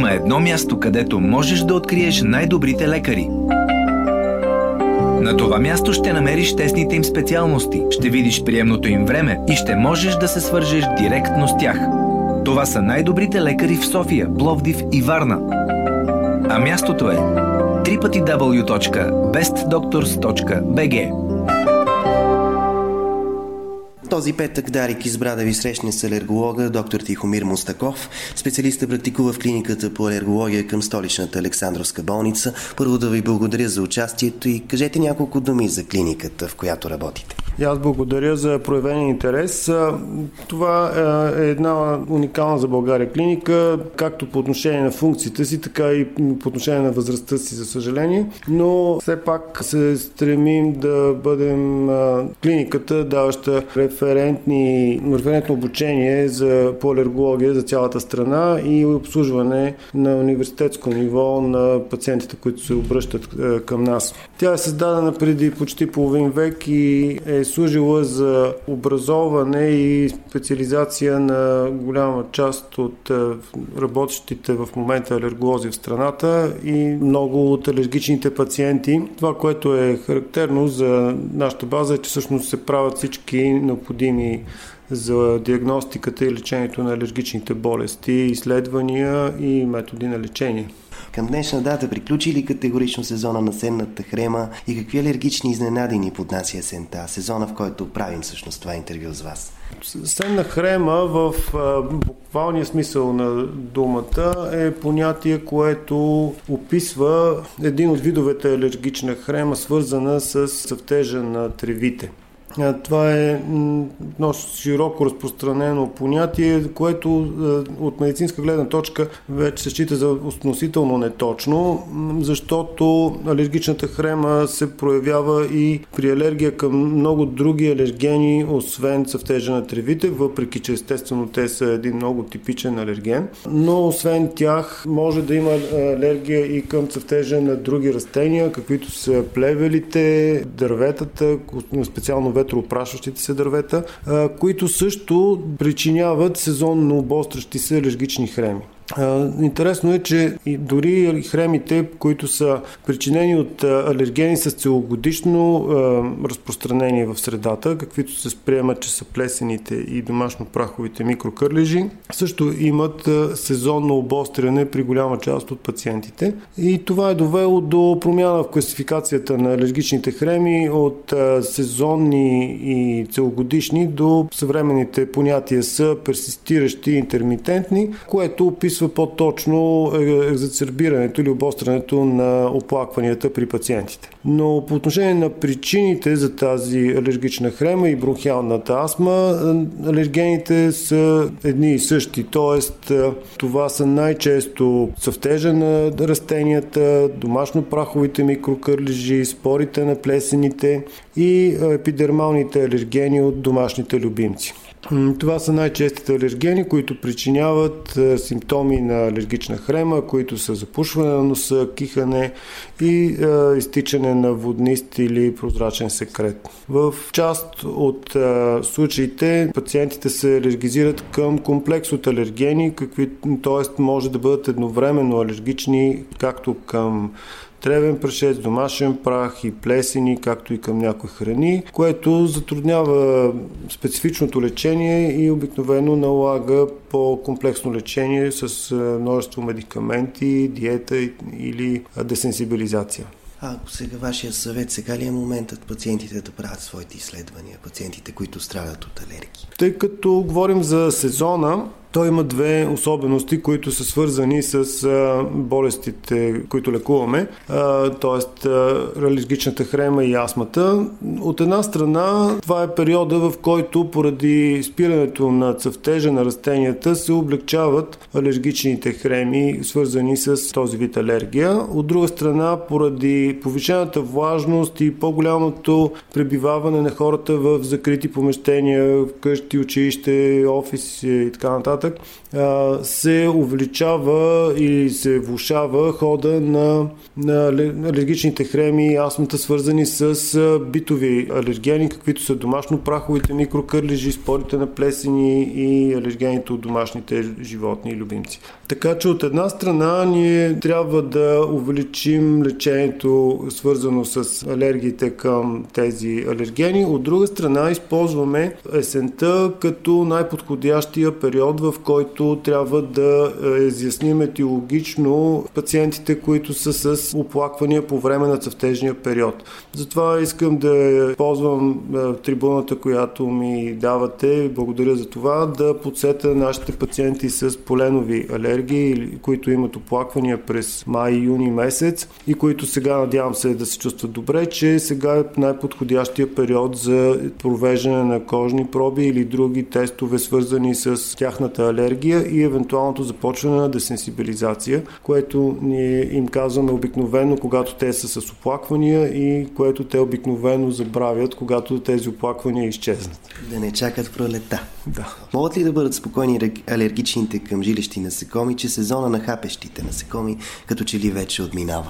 има едно място, където можеш да откриеш най-добрите лекари. На това място ще намериш тесните им специалности, ще видиш приемното им време и ще можеш да се свържеш директно с тях. Това са най-добрите лекари в София, Пловдив и Варна. А мястото е www.bestdoctors.bg. Този петък Дарик избра да ви срещне с алерголога доктор Тихомир Мустаков. Специалистът практикува в клиниката по алергология към столичната Александровска болница. Първо да ви благодаря за участието и кажете няколко думи за клиниката, в която работите. И аз благодаря за проявения интерес. Това е една уникална за България клиника, както по отношение на функциите си, така и по отношение на възрастта си, за съжаление. Но все пак се стремим да бъдем клиниката, даваща референтно обучение по алергология за цялата страна и обслужване на университетско ниво на пациентите, които се обръщат към нас. Тя е създадена преди почти половин век и е служила за образоване и специализация на голяма част от работещите в момента алерголози в страната и много от алергичните пациенти. Това, което е характерно за нашата база, е, че всъщност се правят всички необходими за диагностиката и лечението на алергичните болести, изследвания и методи на лечение. Към днешна дата приключи ли категорично сезона на сенната хрема и какви алергични изненади ни поднася есента, сезона, в който правим всъщност това интервю с вас? Сенна хрема в буквалния смисъл на думата е понятие, което описва един от видовете алергична хрема, свързана с цъфтежа на тревите. Това е едно широко разпространено понятие, което от медицинска гледна точка вече се счита за относително неточно, защото алергичната хрема се проявява и при алергия към много други алергени, освен цъфтежа на тревите, въпреки че естествено те са един много типичен алерген. Но освен тях може да има алергия и към цъфтежа на други растения, каквито са плевелите, дърветата, специално ветроопрашващите се дървета, които също причиняват сезонно обострящи се алергични хреми. Интересно е, че дори хремите, които са причинени от алергени с целогодишно разпространение в средата, каквито се приемат, че са плесените и домашно-праховите микрокърлежи, също имат сезонно обостряне при голяма част от пациентите. И това е довело до промяна в класификацията на алергичните хреми от сезонни и целогодишни до съвременните понятия са персистиращи и интермитентни, което описва по-точно екзацербирането или обострянето на оплакванията при пациентите. Но по отношение на причините за тази алергична хрема и бронхиалната астма, алергените са едни и същи, т.е. това са най-често цъфтежа на растенията, домашно-праховите микрокърлежи, спорите на плесените и епидермалните алергени от домашните любимци. Това са най-честите алергени, които причиняват симптоми на алергична хрема, които са запушване на носа, кихане и изтичане на воднист или прозрачен секрет. В част от случаите пациентите се алергизират към комплекс от алергени, т.е. може да бъдат едновременно алергични както към тревен прашец, домашен прах и плесени, както и към някои храни, което затруднява специфичното лечение и обикновено налага по-комплексно лечение с множество медикаменти, диета или десенсибилизация. Ако сега вашия съвет, сега ли е моментът пациентите да правят своите изследвания, пациентите, които страдат от алергии? Тъй като говорим за сезона, той има две особености, които са свързани с болестите, които лекуваме, т.е. алергичната хрема и астмата. От една страна, това е периода, в който поради спирането на цъфтежа на растенията се облегчават алергичните хреми, свързани с този вид алергия. От друга страна, поради повишената влажност и по-голямото пребиваване на хората в закрити помещения, къщи, училище, офис и така нататък, нататък, се увеличава и се влошава хода на алергичните хреми и астмата, свързани с битови алергени, каквито са домашно праховите микрокърлежи, спорите на плесени и алергените от домашните животни и любимци. Така че от една страна ние трябва да увеличим лечението, свързано с алергиите към тези алергени. От друга страна използваме есента като най-подходящия период, в който трябва да изясним етиологично пациентите, които са с оплаквания по време на цъфтежния период. Затова искам да ползвам трибуната, която ми давате. Благодаря за това, да подсета нашите пациенти с поленови алергии, които имат оплаквания през май и юни месец и които сега надявам се да се чувстват добре, че сега е най-подходящия период за провеждане на кожни проби или други тестове, свързани с тяхната алергия и евентуалното започване на десенсибилизация, което ние им казваме обикновено, когато те са с оплаквания и което те обикновено забравят, когато тези оплаквания изчезнат. Да не чакат пролетта. Да. Могат ли да бъдат спокойни алергичните към жилещи насекоми, че сезона на хапещите насекоми като че ли вече отминава?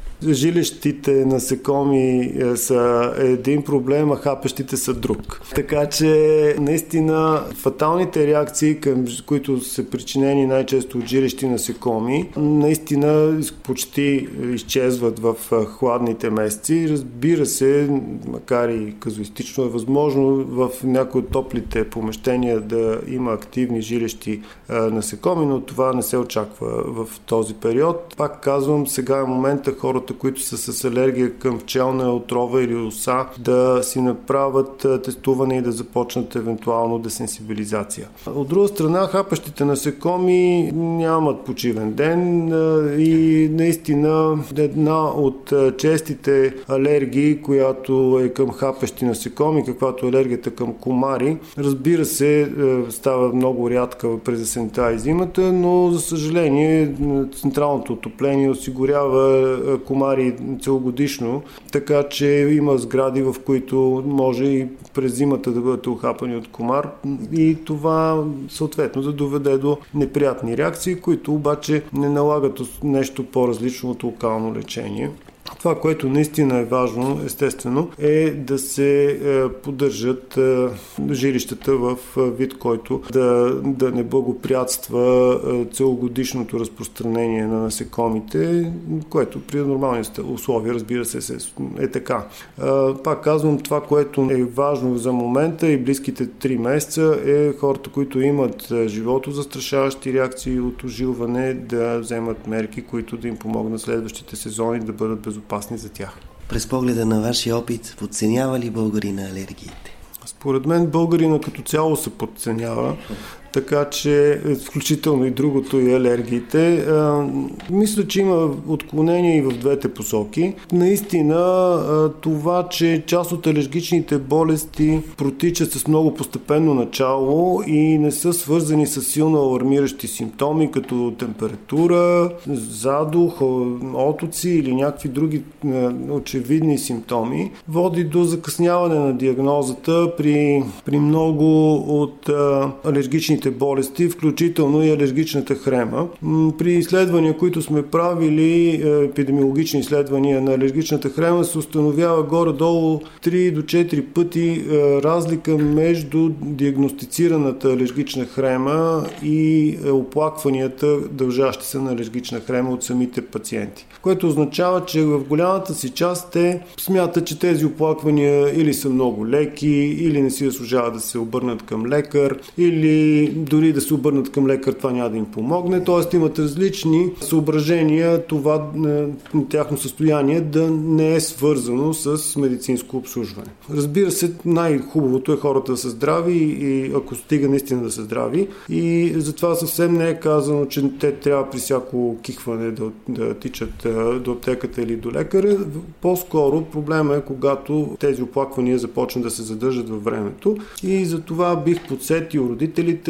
Жилещите насекоми са един проблем, а хапещите са друг. Така че наистина фаталните реакции, които са причинени най-често от жилещи насекоми, наистина почти изчезват в хладните месеци. Разбира се, макар и казуистично е възможно в някои от топлите помещения да има активни жилещи насекоми, но това не се очаква в този период. Пак казвам, сега е момента хората, които са с алергия към пчелна отрова или оса, да си направят тестуване и да започнат евентуално десенсибилизация. От друга страна, хапащите насекоми нямат почивен ден и наистина една от честите алергии, която е към хапещи насекоми, каквато е алергията към комари, разбира се, става много рядка през есента и зимата, но за съжаление централното отопление осигурява комари целогодишно, така че има сгради, в които може и през зимата да бъдат ухапани от комар и това съответно да доведе до неприятни реакции, които обаче не налагат нещо по-различно от локално лечение. Това, което наистина е важно, естествено, е да се поддържат жилищата в вид, който да не благоприятства целогодишното разпространение на насекомите, което при нормални условия, разбира се, е така. Пак казвам, това, което е важно за момента и близките 3 месеца е хората, които имат животозастрашаващи реакции от ожилване, да вземат мерки, които да им помогнат следващите сезони да бъдат безопасни за тях. През погледа на вашия опит, подценява ли българина алергиите? Според мен българина като цяло се подценява, така че включително и другото и алергиите. Мисля, че има отклонения и в двете посоки. Наистина това, че част от алергичните болести протичат с много постепенно начало и не са свързани с силно алармиращи симптоми, като температура, задух, отоци или някакви други очевидни симптоми, води до закъсняване на диагнозата при много от алергичните болести, включително и алергичната хрема. При изследвания, които сме правили, епидемиологични изследвания на алергичната хрема, се установява горе-долу 3 до 4 пъти разлика между диагностицираната алергична хрема и оплакванията, дължащи се на алергична хрема от самите пациенти. Което означава, че в голямата си част те смятат, че тези оплаквания или са много леки, или не си заслужава да се обърнат към лекар, или дори да се обърнат към лекар, това няма да им помогне. Тоест имат различни съображения това тяхно състояние да не е свързано с медицинско обслужване. Разбира се, най-хубавото е хората да са здрави и ако стига наистина да са здрави, и затова съвсем не е казано, че те трябва при всяко кихване да тичат до аптеката или до лекаря. По-скоро проблема е, когато тези оплаквания започнат да се задържат във времето, и за това бих подсетил родителите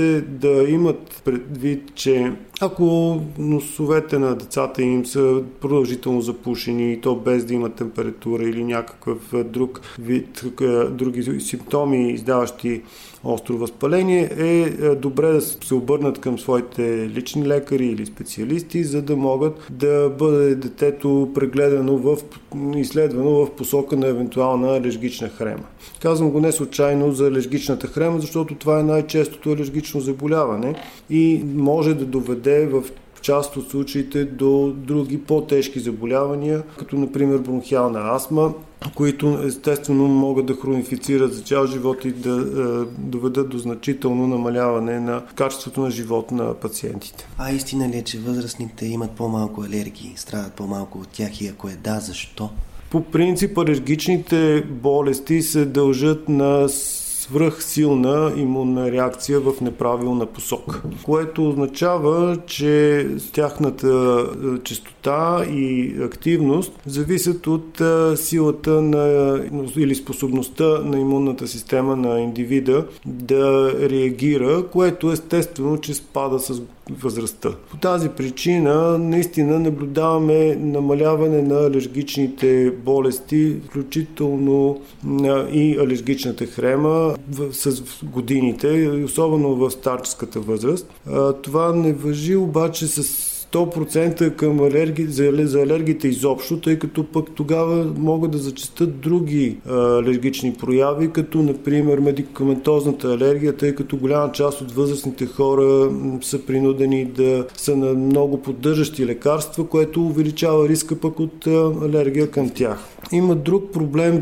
родителите да имат предвид, че ако носовете на децата им са продължително запушени и то без да има температура или някакъв друг вид, други симптоми, издаващи остро възпаление, е добре да се обърнат към своите лични лекари или специалисти, за да могат да бъде детето прегледано изследвано в посока на евентуална алергична хрема. Казвам го не случайно за алергичната хрема, защото това е най-честото алергично заболяване и може да доведе в част от случаите до други по-тежки заболявания, като например бронхиална астма, които естествено могат да хронифицират за цял живот и да доведат до значително намаляване на качеството на живот на пациентите. А истина ли е, че възрастните имат по-малко алергии, страдат по-малко от тях и ако е да, защо? По принцип алергичните болести се дължат на свръхсилна имунна реакция в неправилна посока, което означава, че тяхната честота и активност зависят от силата или способността на имунната система на индивида да реагира, което естествено, че спада с възрастта. По тази причина наистина наблюдаваме намаляване на алергичните болести, включително и алергичната хрема с годините, особено в старческата възраст. Това не важи обаче с 100% към за алергиите изобщо, тъй като пък тогава могат да зачестят други алергични прояви, като например медикаментозната алергия, тъй като голяма част от възрастните хора са принудени да са на много поддържащи лекарства, което увеличава риска пък от алергия към тях. Има друг проблем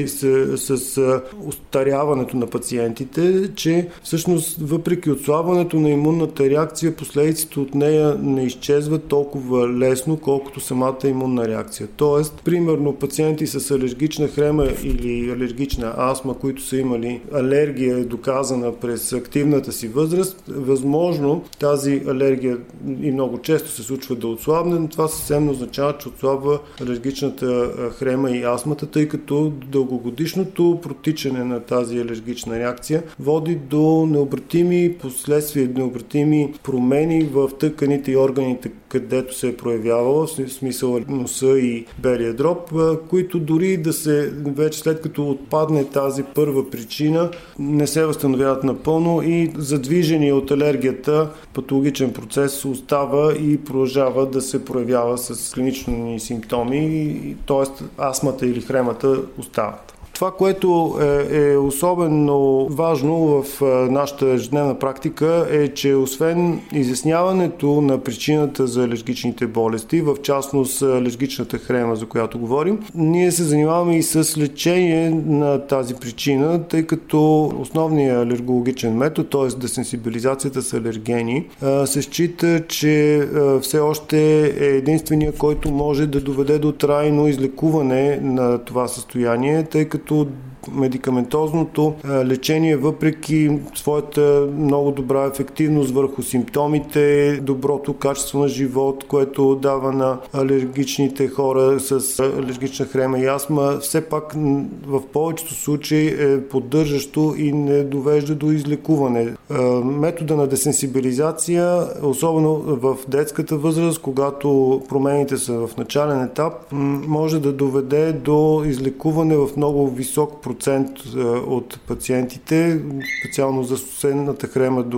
с остаряването на пациентите, че всъщност въпреки отслабването на имунната реакция, последиците от нея не изчезват толкова лесно, колкото самата имунна реакция. Тоест, примерно пациенти с алергична хрема или алергична астма, които са имали алергия, доказана през активната си възраст, възможно тази алергия и много често се случва да отслабне, но това съвсем означава, че отслабва алергичната хрема и астмата, тъй като дългогодишното протичане на тази алергична реакция води до необратими последствия, необратими промени в тъканите и органите, където се е проявявала, в смисъл носа и белия дроб, които дори да се, вече след като отпадне тази първа причина, не се възстановяват напълно и задвижени от алергията патологичен процес остава и продължава да се проявява с клинични симптоми, т.е. астмата или хремата остават. Това, което е особено важно в нашата ежедневна практика е, че освен изясняването на причината за алергичните болести, в частност алергичната хрема, за която говорим, ние се занимаваме и с лечение на тази причина, тъй като основният алергологичен метод, т.е. десенсибилизацията с алергени, се счита, че все още е единствения, който може да доведе до трайно излекуване на това състояние, тъй като медикаментозното лечение, въпреки своята много добра ефективност върху симптомите, доброто качество на живот, което дава на алергичните хора с алергична хрема и астма, все пак в повечето случаи е поддържащо и не довежда до излекуване. Метода на десенсибилизация, особено в детската възраст, когато промените са в начален етап, може да доведе до излекуване в много висок процент от пациентите, специално за сенната хрема до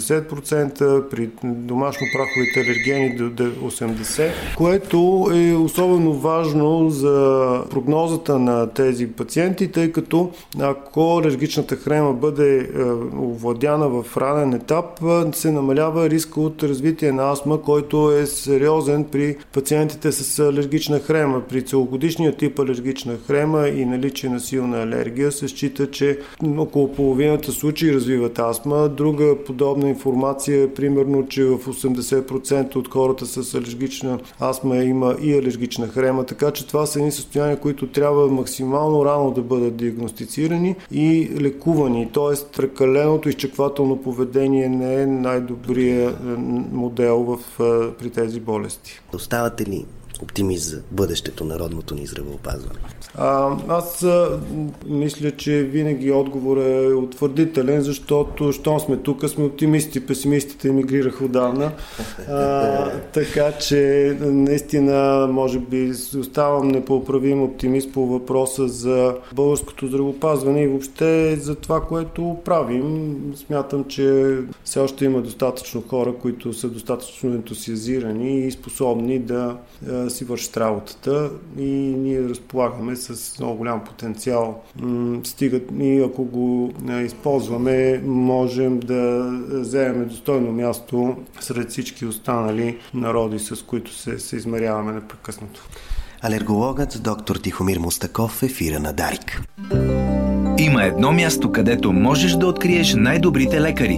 90%, при домашно праховите алергени до 80%, което е особено важно за прогнозата на тези пациенти, тъй като ако алергичната хрема бъде овладяна в ранен етап, се намалява риска от развитие на астма, който е сериозен при пациентите с алергична хрема. При целогодишния тип алергична хрема и наличие на силна алергия се счита, че около половината случаи развиват астма. Друга подобна информация е примерно, че в 80% от хората с алергична астма има и алергична хрема, така че това са едни състояния, които трябва максимално рано да бъдат диагностицирани и лекувани. Тоест, прекаленото изчаквателно поведение не е най-добрият модел при тези болести. Оставате ли оптимист за бъдещето на родното ни здравеопазване? Аз мисля, че винаги отговор е утвърдителен, защото щом сме тук, сме оптимисти, песимистите емигрираха отдавна. Така че наистина, може би, оставам непоправим оптимист по въпроса за българското здравеопазване и въобще за това, което правим. Смятам, че все още има достатъчно хора, които са достатъчно ентусиазирани и способни да си вършат работата, и ние разполагаме с много голям потенциал. Стигат и ако го използваме, можем да вземем достойно място сред всички останали народи, с които се измеряваме непрекъснато. Алергологът доктор Тихомир Мустаков в ефира на Дарик. Има едно място, където можеш да откриеш най-добрите лекари.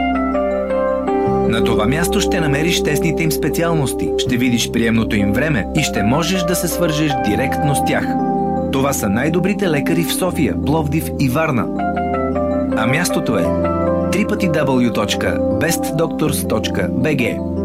На това място ще намериш тесните им специалности, ще видиш приемното им време и ще можеш да се свържеш директно с тях. Това са най-добрите лекари в София, Пловдив и Варна. А мястото е www.bestdoctors.bg.